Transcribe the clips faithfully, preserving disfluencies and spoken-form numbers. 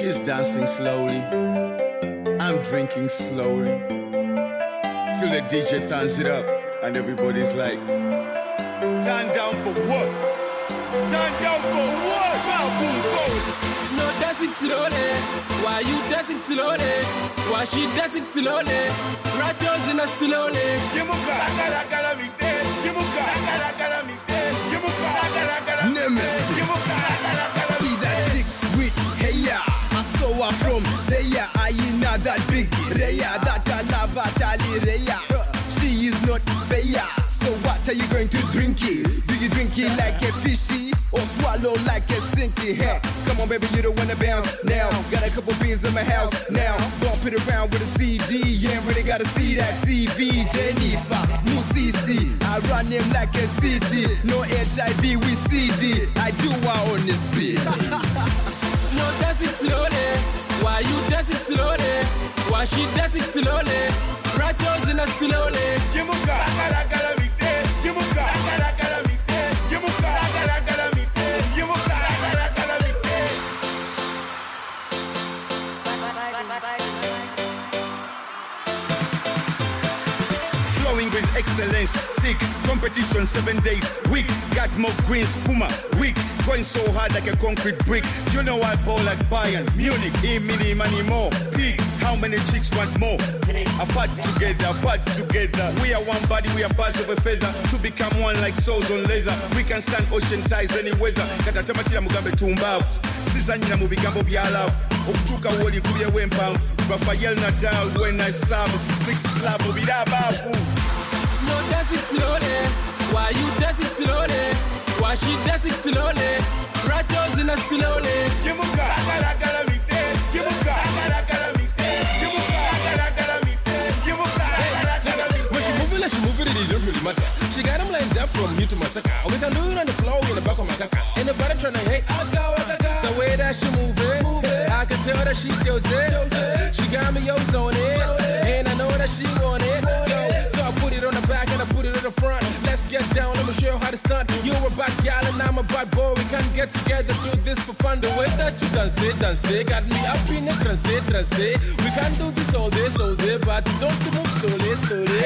She's dancing slowly, I'm drinking slowly, till the D J turns it up and everybody's like, turn down for what? Turn down for what? Bow boom boom. No dancing slowly, why you dancing slowly? Why she dancing slowly? Right yours in a slowly. Kimuka, agala agala mi de. Kimuka, agala agala mi de. Kimuka, agala agala mi de. Nemesis. Kimuka, agala agala mi de. See that chick with hey ya. I saw her from there. I ain't not that big. Reya, that I love, Tali Reya. She is not fair. So what are you going to drink it? Do you drink it like a fishy or swallow like a sinky? Hey, come on baby, you don't wanna bounce now. Got a couple beers in my house now. Bump it around with a C D. Yeah, really gotta see that T V. Jennifer, no C C. I run him like a city. No H I V with C D. I do what on this bitch. No dancing slowly. Why you dancing slowly? Why she dancing slowly? Right yours in a slowly. Kimuka, agala agala mi de. Kimuka, agala agala mi de. Kimuka, agala agala mi de. Kimuka, agala agala mi de. Flowing with excellence, sick competition seven days week. Got more greens, Kuma week. Going so hard like a concrete brick. You know I ball like Bayern Munich. E mini money more big. How many chicks want more? Apart together, apart together. We are one body, we are birds of a feather. To become one like souls on leather. We can stand ocean ties any weather. Katatamatira mugambe tumbafu. Sizanyina mu bigambo bya love. Okutuuka woli kubye w'empanvu. Rafael Nadal when I serve six love birabavu. No dancing slowly. Why you dancing slowly? Why she dancing slowly? Right yours in a slowly. Kimuka, agala agala mi de. Kimuka, agala agala mi de. Kimuka, agala agala mi de. Kimuka, agala agala mi de. When she moving like she moving, it don't really matter. She got him lined up from here to Masaka. We can do it on the floor in the back of my caca. Ain't nobody tryna hate. I go, I go. The way that she move it, move it. I can tell that she chose it. She got me yours on it, and I know that she want it. Yo, so I put it on the back and I put it on the front. Let's get down, I'ma show you how to stunt. You're a bad gal and I'm a bad boy. We can get together, do this for fun. The way that you dance it, dance it, got me up in the trance, trance. We can do this all day, all day, but don't move slowly, slowly.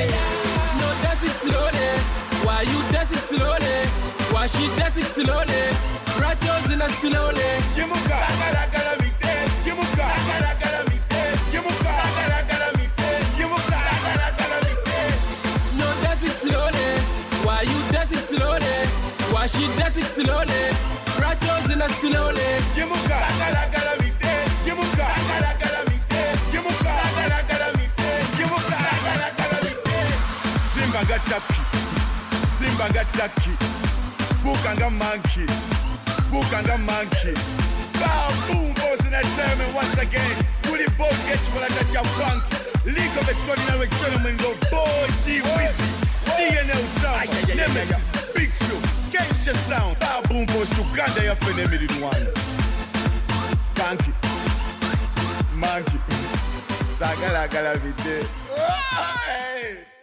No dancing slowly. Why you dancing slowly? Why she dancing slowly? Right yours in a slowly. Kimuka, agala agala mi de. Kimuka, agala agala mi de. Kimuka, agala agala mi de. Kimuka, agala agala mi de. No dancing slowly. Why you dancing slowly? Why she dancing slowly? Right yours in a slowly. Kimuka, agala agala mi de. Kimuka, agala agala mi de. Kimuka, agala agala mi de. Kimuka, agala agala mi de. Simba gataki, Simba gataki. Bukanga monkey, Bukanga monkey. Bow boom, boss in that sermon once again. Fully both get you like that your funk. League of Extraordinary Gentlemen, go boy, D Wizzy, D N L Sound, Nemesis, Big Slow, Gangsta Sound. Bow boom, boss, Uganda, ya fenemiri one. Monkey, monkey. Sagala gala vide.